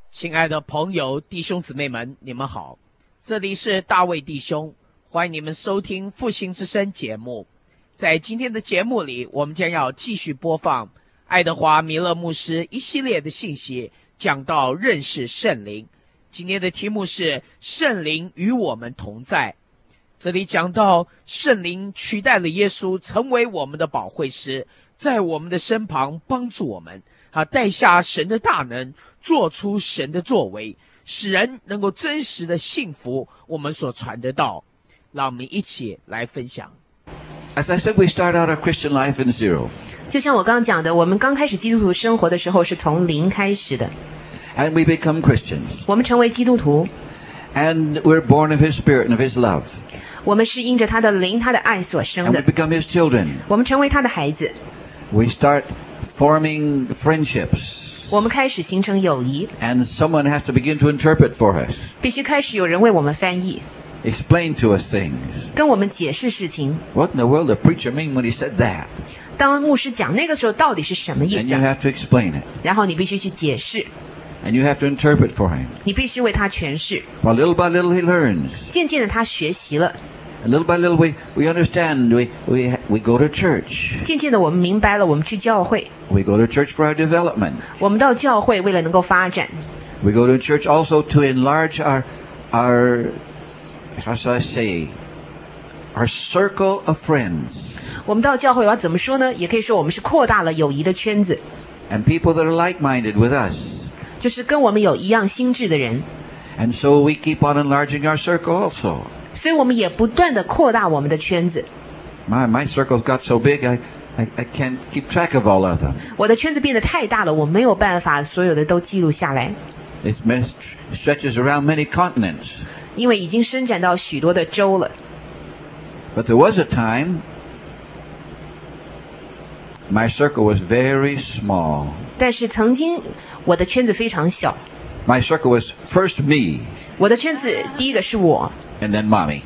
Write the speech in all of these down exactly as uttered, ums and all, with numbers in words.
亲爱的朋友、弟兄姊妹们，你们好，这里是大卫弟兄，欢迎你们收听复兴之声节目。在今天的节目里，我们将要继续播放爱德华弥勒牧师一系列的信息，讲到认识圣灵。今天的题目是圣灵与我们同在。这里讲到圣灵取代了耶稣，成为我们的保惠师，在我们的身旁帮助我们，他带下神的大能，做出神的作为，使人能够真实的信服我们所传的道。让我们一起来分享。 As I said, we start out our Christian life in zero. 就像我刚刚讲的，我们刚开始基督徒生活的时候是从零开始的， And we become Christians. 我们成为基督徒， And we're born of His Spirit and of His love. 我们是因着他的灵、他的爱所生 And we 的， become His children. 我们成为他的孩子， We start forming friendships. 我们开始形成友谊， And someone has to begin to interpret for us, 必须开始有人为我们翻译， explain to us things. 跟我们解释事情。 What in the world did the preacher mean when he said that? 当牧师讲那个时候到底是什么意 And 思 you 啊？ have to explain it. 然后你必须去解释， And you have to interpret for him. 你必须为他诠释。 Well, little by little he learns. 渐渐的他学习了， And little by little we, we understand. We, we, we go to church. 渐渐的我们明白了，我们去教会， We go to church for our development. 我们到教会为了能够发展， We go to church also to enlarge our, our, how shall I say, our circle of friends. 我们到教会要怎么说呢？也可以说我们是扩大了友谊的圈子， And people that are like-minded with us. 就是跟我们有一样心智的人， And so we keep on enlarging our circle also. 所以我们也不断的扩大我们的圈子。 My, my circle's got so big I, I, I can't keep track of all of them. 我的圈子变得太大了，我没有办法所有的都记录下来， It stretches around many continents. 因为已经伸展到许多的州了。 But there was a time my circle was very small. 但是曾经我的圈子非常小， My circle was first me, 我的圈子第一个是我， and then mommy,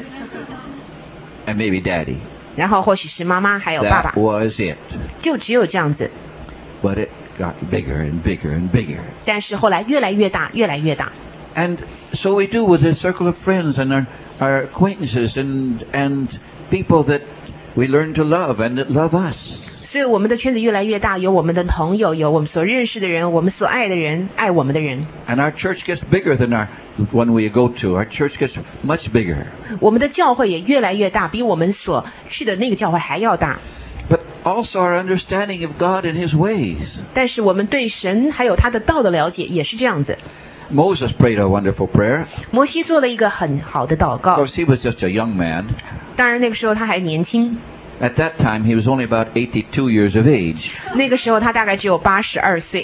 and maybe daddy. 然后或许是妈妈还有爸 That 爸， was it. 就只有这样子。 But it got bigger and bigger and bigger. 但是后来越来越大，越来越大。 And so we do with a circle of friends and our, our acquaintances and, and people that we learn to love and that love us. 所以我们的圈子越来越大，有我们的朋友，有我们所认识的人，我们所爱的人，爱我们的人。 And our church gets bigger than our one we go to. Our church gets much bigger. 我们的教会也越来越大，比我们所去的那个教会还要大。 But also our understanding of God and His ways. 但是我们对神还有他的道的了解也是这样子。 Moses prayed a wonderful prayer. 摩西做了一个很好的祷 Of 告， course, he was just a young man. 当然那个时候他还年轻， At that time, he was only about eighty-two years of age. 那个时候他大概只有八十二岁，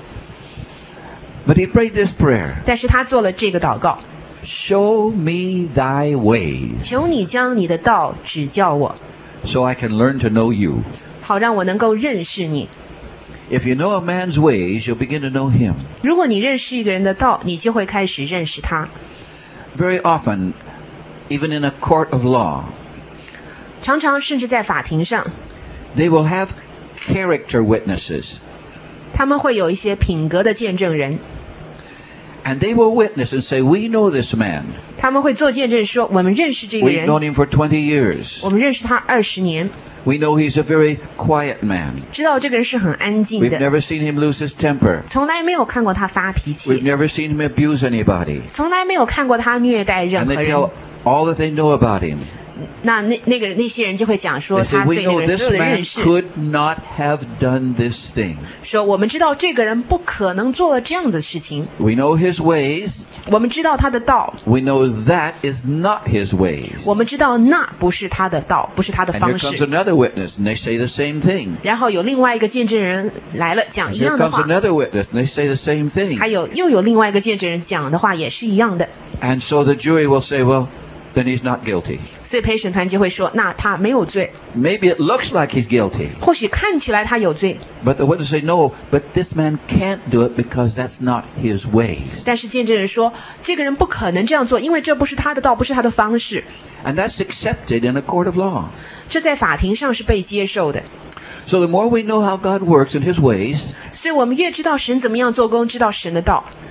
But he prayed this prayer. 但是他做了这个祷告： Show me thy ways, 求你将你的道指教我， so I can learn to know you. 好让我能够认识你。 If you know a man's ways, you'll begin to know him. 如果你认识一个人的道，你就会开始认识他。 Very often, even in a court of law, 常常甚至在法庭上， they will have character witnesses. 他们会有一些品格的见证人， And they will witness and say, we know this man. 他们会做见证说，我们认识这个 We've 人， known him for twenty years. 我们认识他二十年， We know he's a very quiet man. 知道这个人是很安静 We've 的， never seen him lose his temper. 从来没有看过他发脾 We've 气， never seen him abuse anybody. 从来没有看过他虐待 And 任 they 何人。 tell all that they know about him. 那那那个那些人就会讲 They 说， say, 他 we 对那 know 个人 this 所有的 man 认识， could not have done this thing. 说我们知道这个人不可能做了这样的事情， We know his ways. 我们知道他的道， We know that is not his ways. 我们知道那不是他的道，不是他的 And here 方 comes 式。 another witness, and they say the same thing. 然后有另外一个见证人来了，讲 And 一 here 样的 comes 话， another witness, and they say the same thing. 还有又有另外一个见证人讲的话也是一样的， And so the jury will say, well, then he's not guilty. 所以陪审团就会说，那他没有罪， Maybe it looks like he's guilty. 或许看起来他有罪， But the witness say, no, but this man can't do it because that's not his ways. 但是见证人说，这个人不可能这样做，因为这不是他的道，不是他的方式。 And that's accepted in a court of law. 这在法庭上是被接受的。 So the more we know how God works in his ways, 所以我们越知道神怎么样做工，知道神的道，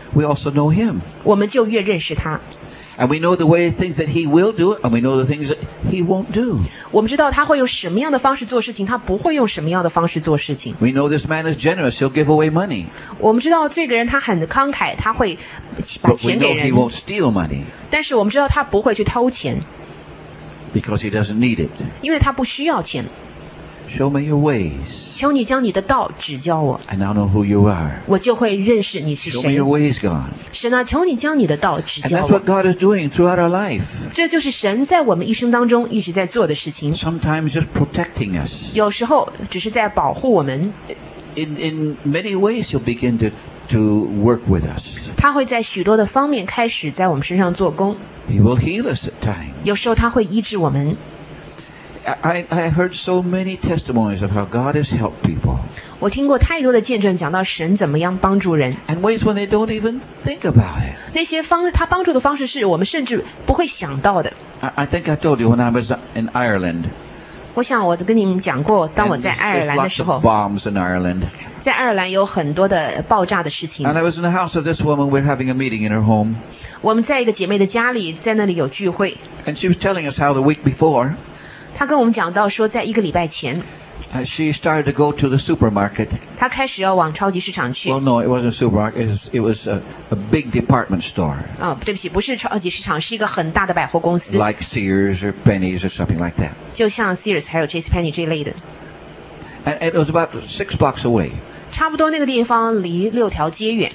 we also know him. 我们就越认识他。 And we know the way things that he will do, and we know the things that he won't do. 我们知道他会用什么样的方式做事情，他不会用什么样的方式做事情。 We know this man is generous, he'll give away money. 我们知道这个人他很慷慨，他会把 But we 钱给 know he 人， won't steal money 但是我们知道他不会去偷钱， because he doesn't need it. 因为他不需要钱。 Show me your ways, 求你将你的道指教我， and I'll know who you are. 我就会认识你是 Show me 谁 your。ways, God. 神啊，求你将你的道指 And 教 that's 我 what。God is doing throughout our life. 这就是神在我们一生当中一直在做的事情， Sometimes just protecting us. 有时候只是在保护我们。 In, in many ways, he'll begin to, to work with us. 他会在许多的方面开始在我们身上做工， He will heal us at times. 有时候他会医治我们。 I, I heard so many testimonies of how God has helped people. 我听过太多的见证，讲到神怎么样帮助人， And ways when they don't even think about it. 那些方他帮助的方式是我们甚至不会想到的。 I, I think I told you when I was in Ireland. 我想我跟你们讲过，当我 And 在 there's, 爱尔 there's 兰的 lots 时 of 候， bombs in Ireland. 在爱尔兰有很多的爆炸的事情。 And I was in the house of this woman. We're having a meeting in her home. 我们在一个姐妹的家里，在那里有聚会， And she was telling us how the week before, 她跟我们讲到说，在一个礼拜前， uh, she started to go to the supermarket. 她开始要往超级市场去。 Well, no, it wasn't a supermarket. It was, it was a, a big department store. 啊、对不起，不是超级市场，是一个很大的百货公司， Like Sears or Penny's or something like that. 就像 Sears 还有 JCPenney 这一类的。 And it was about six blocks away. 差不多那个地方离六条街远。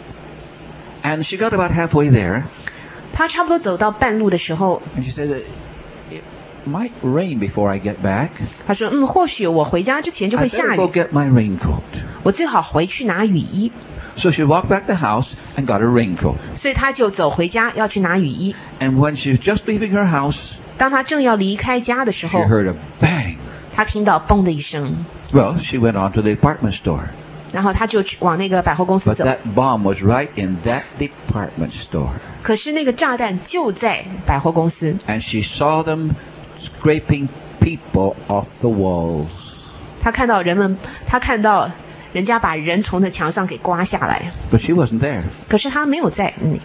And she got about halfway there, 她差不多走到半路的时候， and she said, "It might rain before I get back. 她说：“嗯，或许我回家之前就 I 会下 better go 雨， get my raincoat." 我最好回去拿雨衣。 So she walked back to the house and got her raincoat. ” 所以她就走回家要去拿雨衣。 And when she was just leaving her house, 当她正要离开家的时 she 候， heard a bang. 她听到嘣的一声， Well, she went on to the department store. 然后她就去往那个百货公司 But 走。 that bomb was right in that department store. 可是那个炸弹就在百货公司， And she saw them scraping people off the walls. 她看到人们，她看到人家把人从那墙上给刮下来， But she wasn't there. 可是她没有在那里。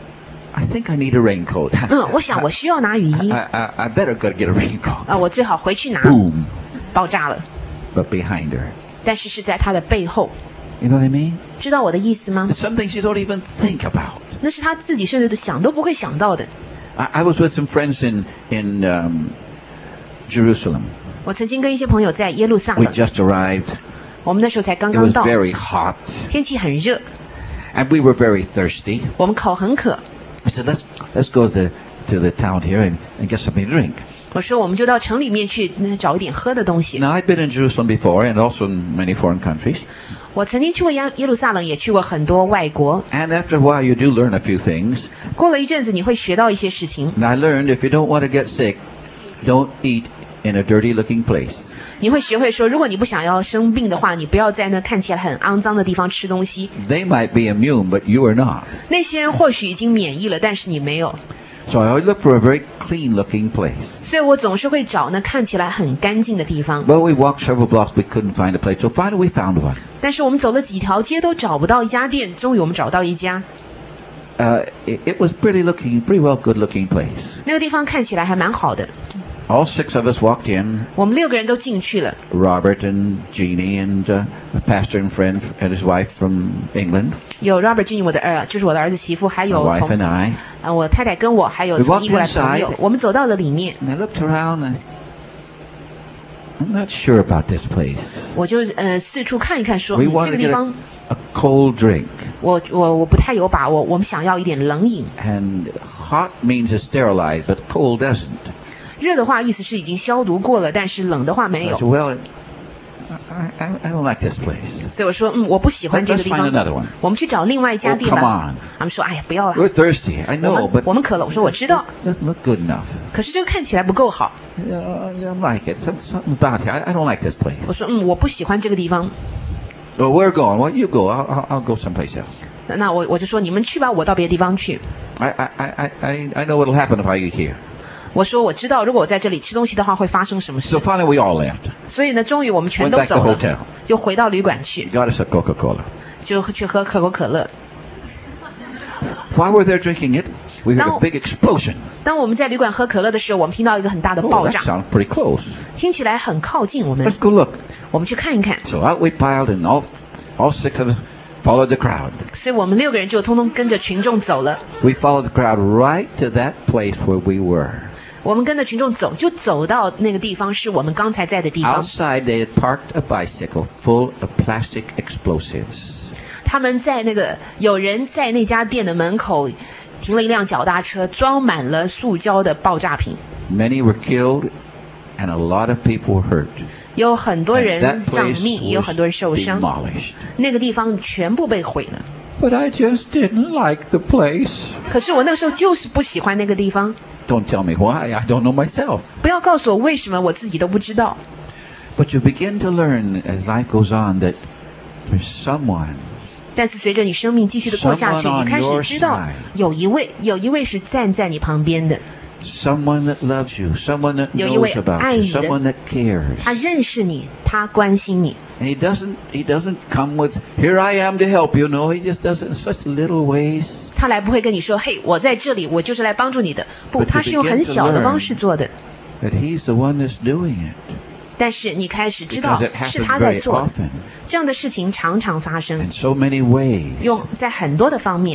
I think I need a raincoat. 嗯，我想我需要拿雨衣 I, I, I better go get a raincoat. 啊，我最好回去拿。 Boom. 爆炸了， But behind her. 但是是在她的背后， You know what I mean? 知道我的意思吗？ It's some things you don't even think about. 那是她自己甚至都想都不会想到的。 I, I was with some friends in, in um, Jerusalem. 我曾经跟一些朋友在耶路撒 We 冷， just arrived. 我们那时候才刚 It 刚 was 到， very hot. 天气很热， And we were very thirsty. 我们口很渴。 I said, let's, let's go to the, to the town here and, and get something to drink. 我说我们就到城里面去嗯找一点喝的东西。 Now, I'd been in Jerusalem before and also in many foreign countries. 我曾经去过耶耶路撒冷，也去过很多外国。 And after a while, you do learn a few things. 过了一阵子，你会学到一些事情。 And I learned if you don't want to get sick, don't eat in a dirty-looking place. 你会学会说，如果你不想要生病的话，你不要在那看起来很肮脏的地方吃东西。 They might be immune, but you are not. 那些人或许已经免疫了，但是你没有。 So I always look for a very clean-looking place. 所以我总是会找那看起来很干净的地方。 Well, we walked several blocks. We couldn't find a place. So finally, we found one. 但是我们走了几条街都找不到一家店，终于我们找到一家。 Uh, it, it was pretty looking, pretty well good-looking place. 那个地方看起来还蛮好的。 All six of us walked in. 我们六个人都进去了， Robert and Jeannie and uh, a pastor and friend and his wife from England. 有 Robert Jin 我的儿，就是我的儿子媳妇，还 My 有 wife 从 and I. 啊我太太跟我，还有 We 从 walked 英国来的朋友 inside.， 我们走到了里面， And I looked around and I, I'm not sure about this place. 我就呃四处看一看说， We 嗯 wanted 这 to 个地 get 方 a, a cold drink. 我我我不太有把握，我们想要一点冷饮。 And hot means it's sterilized, but cold doesn't. 热的话意思是已经消毒过了，但是冷的话没 So I 有。 said, well, I, I, I don't like this place. 所以我说，嗯，我不喜欢 Let, 这 let's 个地 find 方 another one. 我们去找另外一家 Oh, 店 come 吧。 on. 他们说，哎呀，不要了， We're thirsty. I 我 know, 们 but 我们渴了。我说我知道， it doesn't look good enough. 可是这个看起来不够好。 Uh, I don't like it. Some, something about it. I, I don't like this place. 我说，嗯，我不喜欢这个地方。 Well, we're going. Well, you go. I'll, I'll, I'll go someplace else. 那我我就说，你们去吧，我到别的地方去。 I, I, I, I, I know what'll happen if I eat here. 我说我知道，如果我在这里吃东西的话，会发生什么 So 事。 finally, we all left. 所以呢，终于我们全 Went 都 back to 走 the 了 hotel.， 就回到旅馆去， Got us a Coca-Cola. 就去喝可口可乐。 While we're there drinking it, we heard Now- a big explosion. 当我们在旅馆喝可乐的时候，我们听到一个很大的 Oh, 爆 that 炸， sounds pretty close. 听起来很靠近我们 Let's，go look. 我们去看一看。 So out we piled, and all, all six of us followed the crowd. 所以我们六个人就通通跟着群众走了。 We followed the crowd right to that place where we were. 我们跟着群众走，就走到那个地方，是我们刚才在的地方。 Outside, they had parked a bicycle full of plastic explosives. 他们在那个有人在那家店的门口停了一辆脚踏车，装满了塑胶的爆炸品， Many were killed, and a lot of people were hurt. 有很多 And 人 that 丧 place 命，也有很多人受 was 伤。 demolished. 那个地方全部被毁了。 But I just didn't like the place. 可是我那个时候就是不喜欢那个地方。 Don't tell me why. I don't know myself. 不要告诉我为什么，我自己都不知道。 But you begin to learn as life goes on that there's someone, 但是随着你生命继续的过下去， Someone on 你开始 your 知道 side. 有一位，有一位是站在你旁边的， someone that loves you, someone that 有一位 knows about 爱 you, 你的。 someone that cares. 他认识你，他关心你。 And he doesn't, he doesn't come with, here I am to help you. No, he just does it in such little ways. 他来不会跟你说，嘿，我在这里，我就是来帮助你的。不， But you 他是用 begin 很 to 小的 learn 方式做的。 That he's the one that's doing it. 但是你开始知道 Because it 是 happens 他在 very 做的， often 这样的事情常常发生， in so many ways. 用在很多的方面，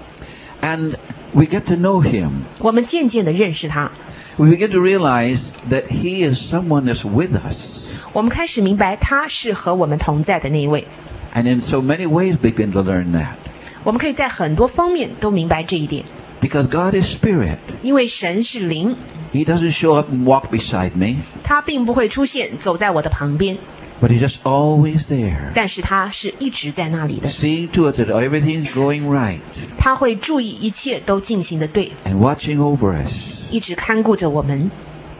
And we get to know him. 我们渐渐的认识他， We begin to realize that he is someone that's with us. 我们开始明白他是和我们同在的那一位。 And in so many ways begin to learn that. 我们可以在很多方面都明白这一点， Because God is spirit. 因为神是灵， He doesn't show up and walk beside me, 他并不会出现走在我的旁边， but he's just always there. 但是他是一直在那里的， Seeing to it that everything's going right 他会注意一切都进行的对， and watching over us. 一直看顾着我们，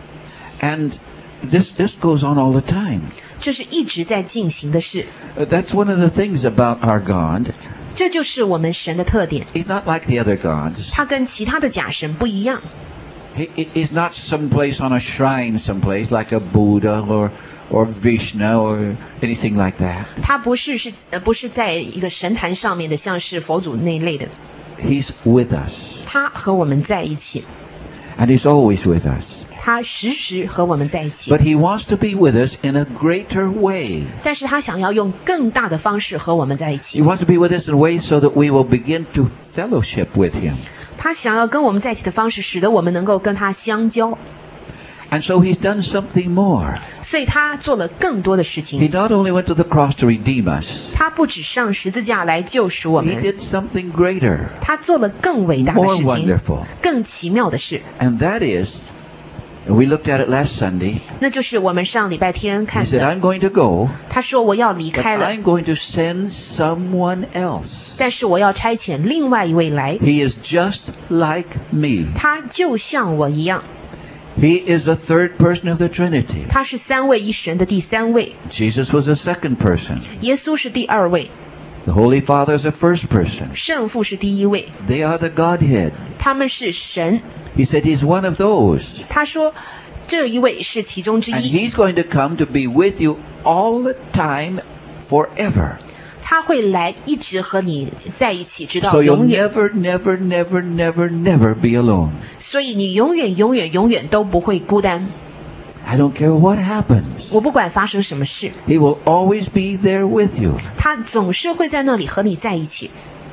And this, this goes on all the time. 这是一直在进行的事， Uh, That's one of the things about our God. 这就是我们神的特点。 He's not like the other gods. 他跟其他的假神不一样， He, he- he's not someplace on a shrine someplace like a Buddha or, or Vishnu or anything like that. 他不是是呃不是在一个神坛上面的，像是佛祖那一类的， He's with us. 他和我们在一起， And he's always with us. 他时时和我们在一起 But，he wants to be with us in a greater way. 但是他想要用更大的方式和我们在一 He 起， wants to be with us in a way so that we will begin to fellowship with him. 他想要跟我们在一起的方式，使得我们能够跟他相交， And so he's done something more. 所以他做了更多的事 He 情。 not only went to the cross to redeem us, 他不止上十字架来救赎我 he 们， did something greater, 他做了更伟大的 more 事情， wonderful. 更奇妙的事。 And that is, and we looked at it last Sunday. 那就是我们上礼拜天 He 看 said, 的。 I'm going to go, 他说我要离 but 开了， I'm going to send someone else. 但是我要差遣另外一位来， He is just like me. 他就像我一样， He is the third person of the Trinity. 他是三位一神的第三位， Jesus was the second person. 耶稣是第二位， The Holy Father is the first person. 圣父是第一位， They are the Godhead. 他们是神。 He said he's one of those. 他说这一位是其中之 And 一， he's going to come to be with you all the time, forever. 他会来一直和你在一起，直 So 到 you'll 永远。 never, never, never, never, never be alone. 所以你永远、永远、永远都不会孤单。 I don't care what happens. 我不管发生什么事， He will always be there with you. 他总是会在那里和你在一起。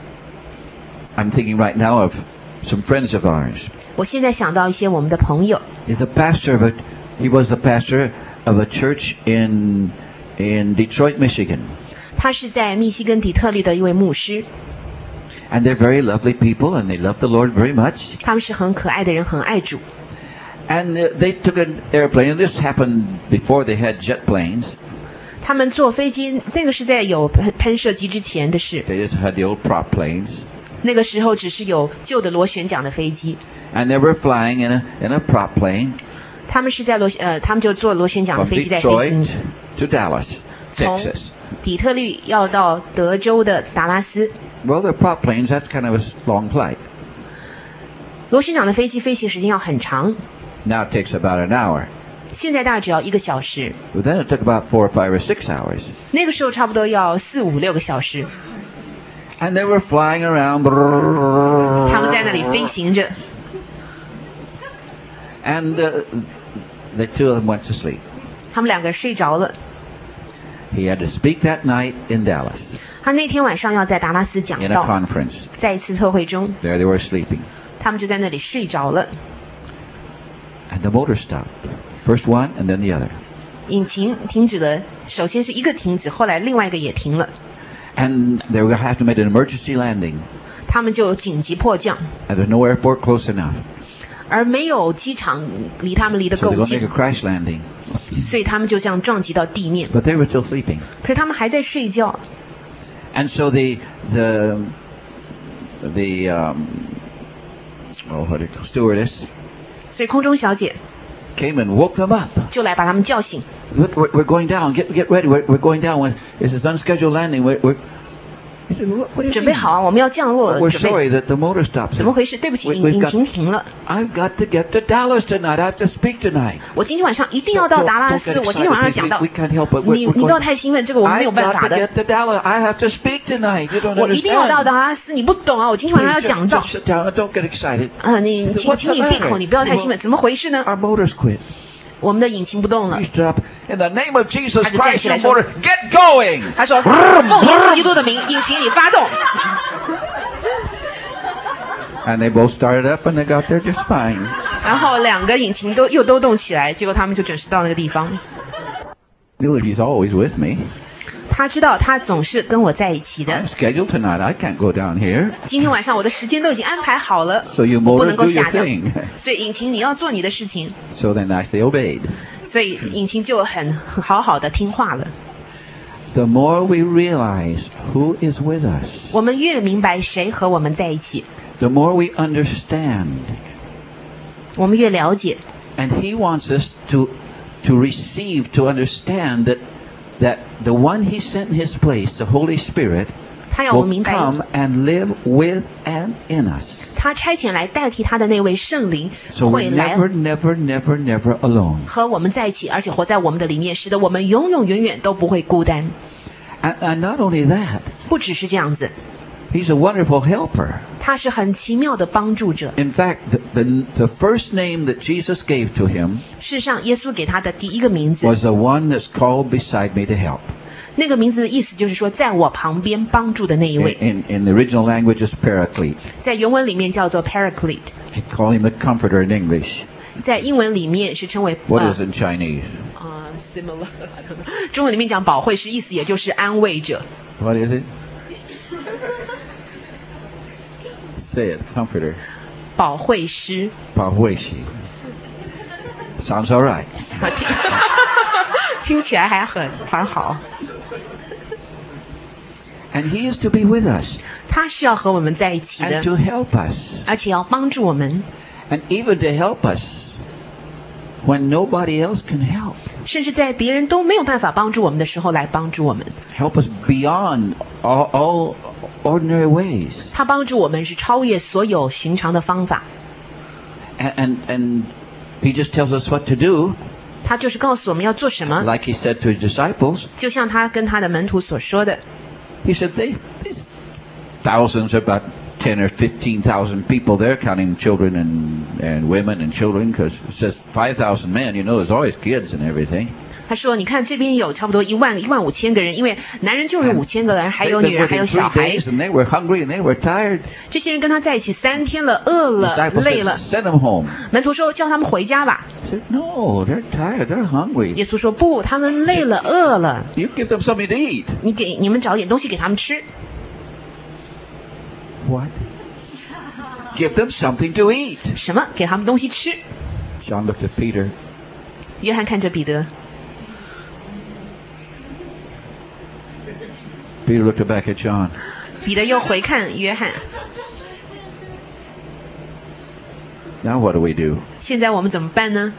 I'm thinking right now of some friends of ours. 我现在想到一些我们的朋友， He's the pastor of a, he was the pastor of a church in, in Detroit, Michigan. 他是在密西根底特律的一位牧师， And they're very lovely people and they love the Lord very much. 他们是很可爱的人，很爱主。 And uh, they took an airplane, and this happened before they had jet planes. 他们坐飞机，那个是在有喷喷射机之前的事， They just had the old prop planes. 那个时候只是有旧的螺旋桨的飞机， And they were flying in a, in a prop plane 他们是在螺呃，他们就坐螺旋桨的 from 飞机在飞 Detroit 行， to Dallas, 从 Texas. 底特律要到德州的达拉斯。 Well, they're prop planes. That's kind of a long flight. 螺旋桨的飞机飞行时间要很长， Now it takes about an hour. 现在大概只要一个小时， But then it took about four or five or six hours. 那个时候差不多要四五六个小时。 And they were flying around. 他们在那里飞行着， And uh, the two of them went to sleep. 他们两个睡着了。 He had to speak that night in Dallas 他那天晚上要在达拉斯讲 in a 道， conference. 在一次特会中， There they were sleeping. 他们就在那里睡着了。 And the motor stopped. First one and then the other. 引擎停止了，首先是一个停止，后来另外一个也停了。 And they were going to have to make an emergency landing. 他们就紧急迫降， And there's no airport close enough. 而没有机场离他们离得 So they're 够 going to make 近 a，crash landing. 所以他们就这样撞击到地面。 But they were still sleeping. 可是他们还在睡觉， And so the the the um, oh, what it, stewardess 所以空中小姐 came and woke them up. 就来把他们叫醒。 Look, we're, we're going down. Get get ready. We're, we're going down. When it's this unscheduled landing. We're, we're he said, what, what do you 准备 mean? 好啊，我们要降落了。 We're 准备 sorry that the motor stopped. 怎么回事？对不起， We- 引 we've 引 got- 擎停了。 I've got to get to Dallas tonight. I have to speak tonight. 我今天晚上一定要到达拉斯， Don't get 我今天晚上 excited, 讲 please. 到 We-。we can't help it. We're- 你 we're 你不要 going- 太兴奋，这个我们没有 I've 办 got 法 to 的。 get to Dallas. I have to speak tonight. You don't 我一定要到 understand. 达拉斯，你不懂啊！我今天晚上要 Please 讲 just, 到 just。sit down and don't get excited. 啊，你请 What's 请 the 你闭口， matter? 你不要太兴奋，怎么回事呢？ Our motors quit. 我们的引擎不动了 You。stop. In the name of Jesus 他就站 Christ, 起来 your 说 motor, get going. 他说：“奉耶稣基督的名，引擎你发动。 And they both started up and they got there just fine. ” 然后两个引擎都又都动起来，结果他们就准时到那个地方。 Really, he's always with me. 他知道他总是跟我在一起的 I'm。scheduled tonight. I can't go down here. 今天晚上我的时间都已经安排好了， So you 我不 motors 能够 do your 下降 thing. 所以引擎你要做你的事情， So then I they obeyed. 所以引擎就很很好好的听话了。 The more we realize who is with us, 我们越明白谁和我们在一起， the more we understand. 我们越了解。 And he wants us to to receive, to understand that that the one he sent in his place, the Holy Spirit, 他要我们 will 明白， come and live with and in us. 他差遣来代替他的那位圣灵 So 会 we're 来 never, never, never, never alone. 和我们在一起，而且活在我们的里面，使得我们永永远远都不会孤单。 And, and not only that, 不只是这样子， he's a wonderful helper. 他是很奇妙的帮助者。 In fact, the, the, the first name that Jesus gave to him 事实上，耶稣给他的第一个名字， was the one that's called beside me to help. 那个名字的意思就是说，在我旁边帮助的那一 In, 位， in, in the original language, it's Paraclete. 在原文里面叫做 Paraclete， They call him the Comforter in English. 在英文里面是称为 What 呃 is in Chinese? 呃 similar，中文里面讲保惠师，意思也就是安慰者。 What is it? Say it, Comforter. 保惠师， Pahuishi. Sounds all right. 啊听听起来还很很好。 And he is to be with us 他是要和我们在一起 and 的， to help us. 而且要帮助我们， And even to help us when nobody else can help. 甚至在别人都没有办法帮助我们的时候来帮助我们。 Help us beyond all, all ordinary ways. 他帮助我们是超越所有寻常的方法， And, and, and he just tells us what to do, 他就是告诉我们要做什么， like he said to his disciples. 就像他跟他的门徒所说的。 He said, they, these thousands, about ten or fifteen thousand people there, counting children and, and women and children, because it says five thousand men, you know, there's always kids and everything. 他说：“你看这边有差不多一万一万五千个人，因为男人就有五千个人，还 They've 有 been 女人， with 还有 him 小 three 孩。 days, and they were hungry and they were tired. 这些人跟他在一起三天了，饿了， Disciples 累 said, 了。 send them home. 门徒说：叫他们回家吧。 I said, no, they're tired, they're hungry. 耶稣说：不，他们累了，饿了。 You give them something to eat. 你给你们找点东西给他们吃。 What? Give them something to eat. 什么？给他们东西吃。 John looked at Peter. 约翰看着彼得， Peter looked back at John. 彼得又回看约翰。 Now what do we do? 现在我们怎么办呢？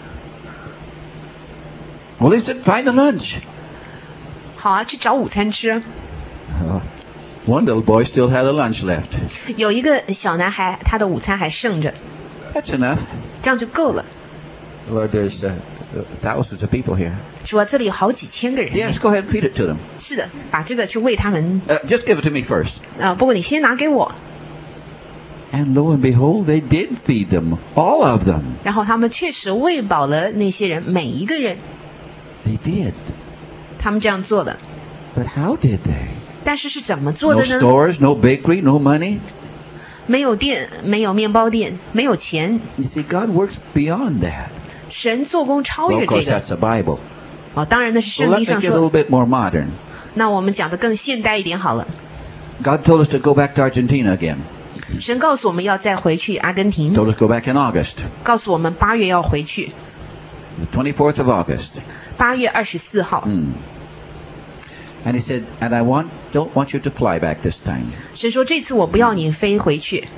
Well, they said, find a lunch. 好啊，去找午餐吃。 Uh, one little boy still had a lunch left. 有一个小男孩，他的午餐还剩着， That's enough. 这样就够了。 Lord, there's uh, thousands of people here. 说这里有好几千个人。 Yes, go ahead and feed it to them. 是的，把这个去喂他们。 Uh, just give it to me first. 啊、不过你先拿给我。 And lo and behold, they did feed them, all of them. 然后他们确实喂饱了那些人，每一个人， They did. 他们这样做的。 But how did they? 但是是怎么做 No 的呢？ stores, no bakery, no money. 没有店，没有面包店，没有钱。 You see, God works beyond that. 神做工超 Well, 越 of 这 course, 个。 that's the Bible. 哦，当然那是 Well, 圣 let's 经上 make it a 说 little 的。 bit more modern. 那我们讲的更现代一点好了。 God told us to go back to Argentina again. 神告诉我们要再回去阿根廷， Told us to go back in August, 告诉我们八月要回去， the twenty-fourth of August. 八月二十四号。 Mm. And he said, and I want, don't want you to fly back this time. 神说这次我不要你飞回去。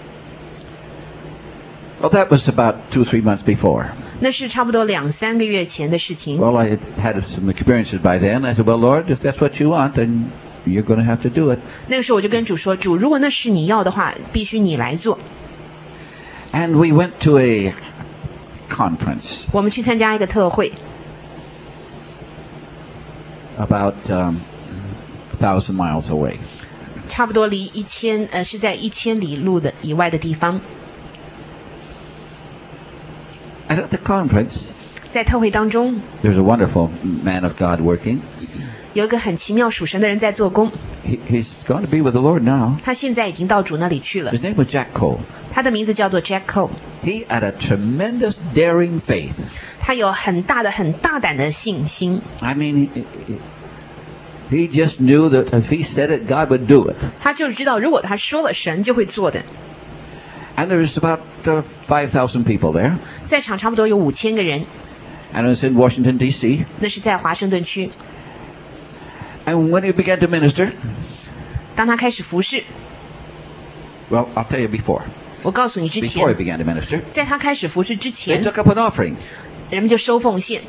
Well, that was about two or three months before. 那是差不多两三个月前的事情。 Well, I had had some experiences by then. I said, well, Lord, if that's what you want, then you're going to have to do it. 那个时候我就跟主说，主，如果那是你要的话，必须你来做。 And we went to a conference 我们去参加一个特会， about um, a thousand miles away. 差不多离一千呃是在一千里路的以外的地方。 And at the conference, 在特会当中， there's a wonderful man of God working. 有一个很奇妙属神的人在做工， He, he's going to be with the Lord now. 他现在已经到主那里去了。 His name was Jack Cole. 他的名字叫做 Jack Cole， He had a tremendous daring faith. 他有很大的、很大胆的信心。 I mean, he, he just knew that if he said it, God would do it. 他就知道，如果他说了，神就会做的。 And there was about uh, five thousand people there. 在场差不多有五千个人， And it was in Washington, D C. 那是在华盛顿区。 And when he began to minister, 当他开始服侍， well, I'll tell you before. 我告诉你之 Before he 前， began to minister, 在他开始服侍之 they 前， took up an offering. 人们就收奉献。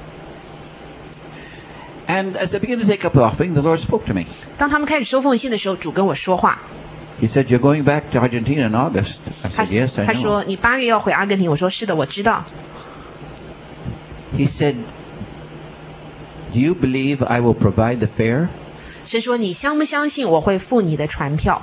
And as they began to take up the offering, the Lord spoke to me. 当他们开始收奉献的时候，主跟我说话。 He said, you're going back to Argentina in August. I 他 said, yes, I 他说 know. 你八月要回阿根廷，我说是的，我知道。 He said, do you believe I will provide the fare? 神说你相不相信我会付你的船票？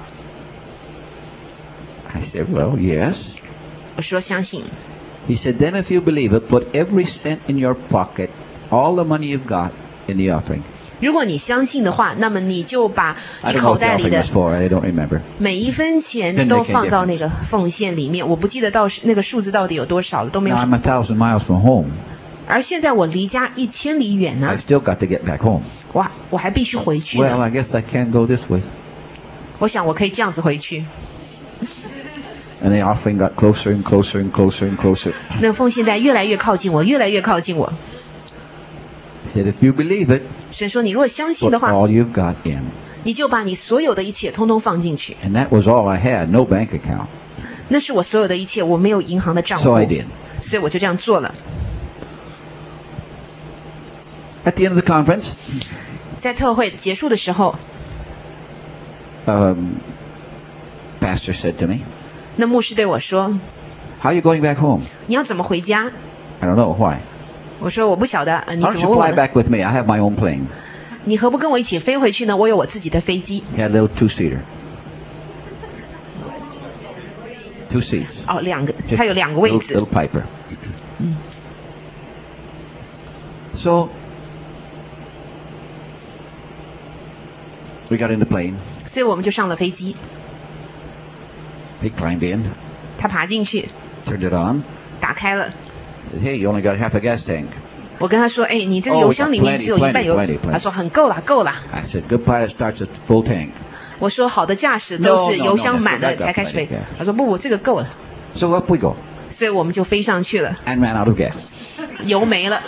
I said, well, yes. 我说相信。 He said, then if you believe it, put every cent in your pocket, all the money you've got, in the offering. 如果你相信的话，那么你就把 I 你 don't know 口 what the 袋里 offering 的 was for. I don't remember. 每一分钱都放到那个奉献里面。我不记得到那个数字到底有多少了，都没有 Now 什 I'm 么。 a thousand miles from home. 而现在我离家一千里远呢 I've，still got to get back home. 哇，我还必须回去 Well, 呢。 I guess I can go this way. 我想我可以这样子回去。 And the offering got closer and closer and closer and closer. 那个奉献袋越来越靠近我，越来越靠近我。 He said, if you believe it, 神说你如果相信 put 的话， all you've got in. 你就把你所有的一切通通放进去。 And that was all I had, no bank account. 那是我所有的一切，我没有银行的账户 So I did. 所以我就这样做了。 At the end of the conference, 在特会结束的时候， um, pastor said to me, 那牧师对我说 how are you going back home? 你要怎么回家？ I don't know. Why? 我说我不晓得，呃你 Why 怎 don't 么 you 问我 fly 呢？ back with me? I have my own plane. 你何不跟我一起飞回去呢？我有我自己的飞机。 He had a little two-seater. Two seats. 哦，两个， Just 它有两个位 little, 置 little。Piper. So we got in the plane. 所以我们就上了飞机。 He climbed in, 他爬进去， turned it on. 打开了。 Said, hey, you only got half a gas tank. 我跟他说：“哎，你这个 Oh, 油箱里面 plenty, 只有一半油。 plenty, plenty, plenty. 他说：“很够了，够了。 I said, good pilot starts at full tank. ” 我说：“好的驾驶都是 No, no, 油箱 no, 满了 that's 才开始飞 plenty, yeah.。” 他说：“不不，这个够了。 So up we go. ” 所以我们就飞上去了， And ran out of gas. 油没了。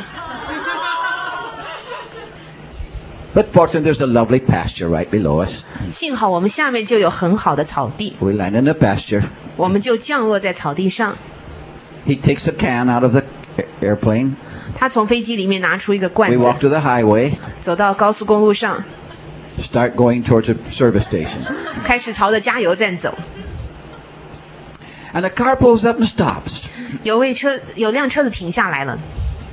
But fortunately, there's a lovely pasture right below us. 幸好我们下面就有很好的草地， We land in the pasture. 我们就降落在草地上。 He takes a can out of the a- airplane. 他从飞机里面拿出一个罐 We walk 子， to the highway, 走到高速公路上， start going towards a service station. 开始朝着加油站走。 And a car pulls up and stops. 有位车，有辆车子停下来了。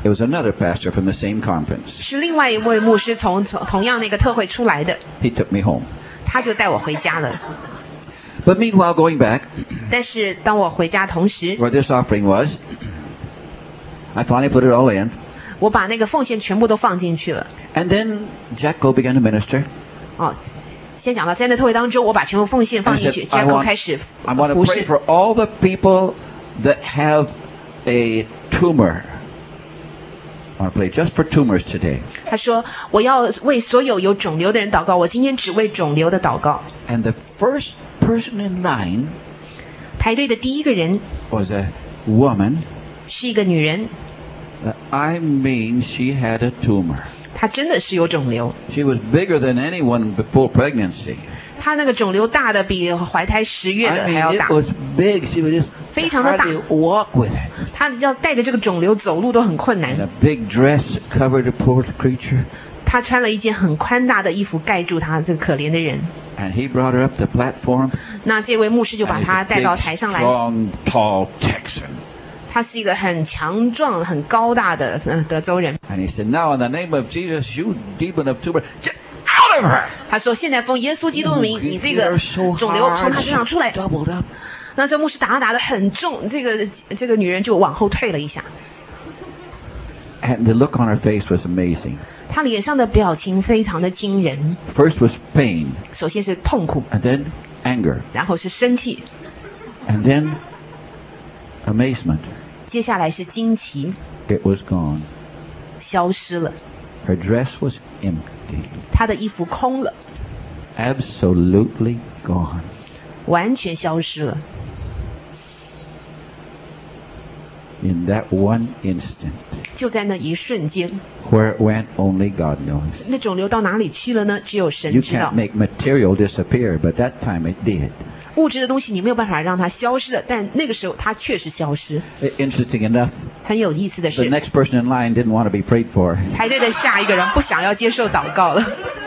It was another pastor from the same conference. 是另外一位牧师从从同样那个特会出来的， He took me home. 他就带我回家了。 But meanwhile, going back, 但是当我回家同时， where this offering was, I finally put it all in. 我把那个奉献全部都放进去了。 And then Jack Go began to minister. 哦，先讲到在那特会当中，我把全部奉献放进去 I said, I ，Jack want- 开始 I want to 服 pray 侍。 for all the people that have a tumor. I want to pray just for tumors today. 他说：“我要为所有有肿瘤的人祷告。我今天只为肿瘤的祷告。 And the first person in line ” 排队的第一个人 was a woman. 是一个女人， that I mean, she had a tumor. 她真的是有肿瘤。 She was bigger than anyone before pregnancy. 她那个肿瘤大的比怀胎十月 I 的还 mean, 要 it 大， was big. She would just 非常的大。 hardly walk with it. 她要带着这个肿瘤走路都很困 And 难。 a big dress that covered the poor creature. 她穿了一件很宽大的衣服盖住她这个可怜的人。 And he brought her up the platform. 那这位牧师就把 And 她 he's 带 a 到 big, 台上来。 strong, tall Texan. 他是一个很强壮、很高大的呃德州人。 And he said, now in the name of Jesus, you demon of tumor, get out of her! 他说：“现在奉耶稣基督的名，你 He 这 hit 个 her so 肿瘤从 hard, 他身上出来。 she doubled up. ” 那这牧师打他打得很重，这个这个女人就往后退了一下。 And the look on her face was amazing. 她脸上的表情非常的惊人， First was pain, 首先是痛苦， and then anger, 然后是生气， and then amazement. 接下来是惊奇， It was gone. 消失了。 Her dress was empty. 她的衣服空了， Absolutely gone. 完全消失了。 In that one instant. 就在那一瞬间， Where it went, only God knows. 那肿瘤到哪里去了呢？只有 You 神知道 can't。make material disappear, but that time it did. 物质的东西你没有办法让它消失的，但那个时候它确实消失。 I- Interesting enough, 很有意思的 the 是， next person in line didn't want to be prayed for. 排队的下一个人不想要接受祷告了。